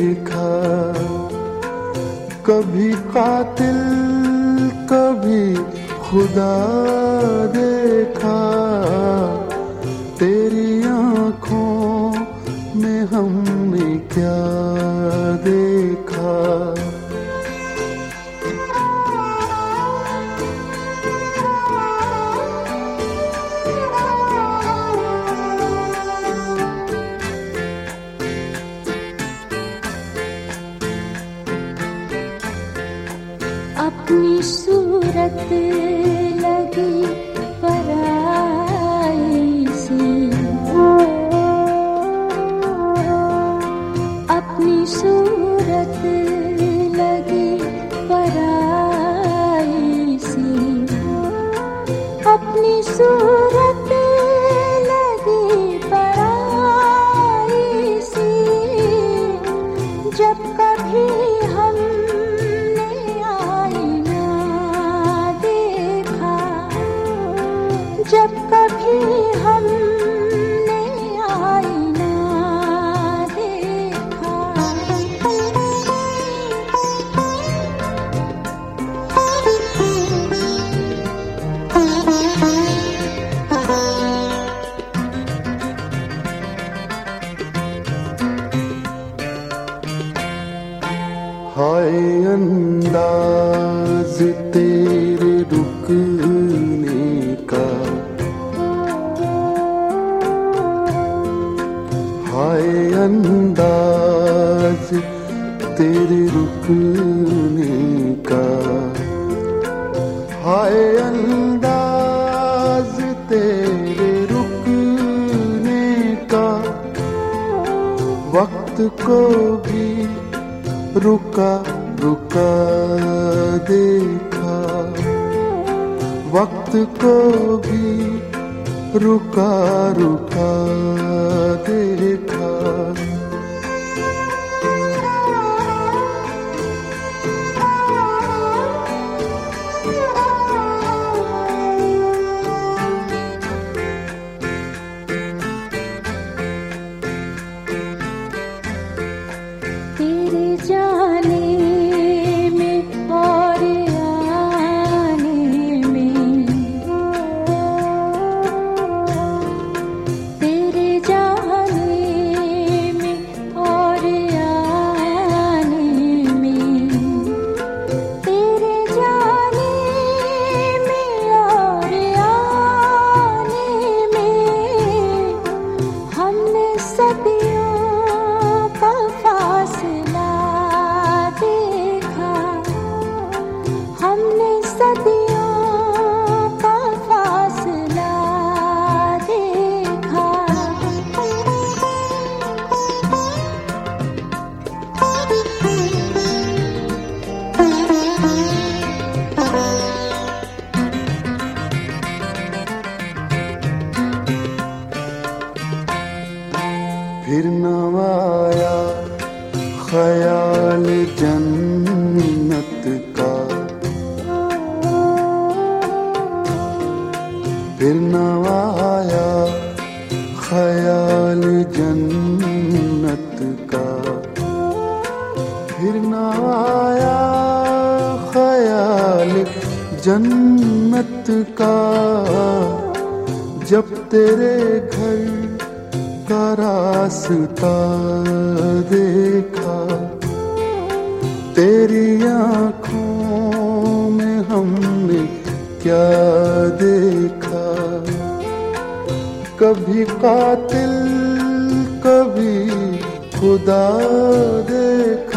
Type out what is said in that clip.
देखा, कभी कातिल कभी खुदा देखा, तेरी आँखों में हमने क्या देखा। अपनी सूरत लगी पराई सी, अपनी सूरत लगी पराई सी, अपनी सूरत लगी पराई सी। जब कभी जब कभी हमने आईना देखा, हाय अंदाज तेरे रुकने का, हाय अंदाज तेरे रुकने का, हाय अंदाज तेरे रुकने का। वक्त को भी रुका रुका देखा, वक्त को भी रुका रुका देखा। तेरे जाने में और आने में, तेरे जाने में और आने में, तेरे जाने में और आने में, हमने सदियों का फासला देखा, हमने सदियों का फासला देखा। फिर न आया ख्याल जन्नत का, फिर न आया ख्याल जन्नत का, फिर न आया ख्याल जन्नत का। जब तेरे घर का रास्ता देखा, तेरी आँखों में हमने क्या देखा। कभी कातिल कभी खुदा देखा,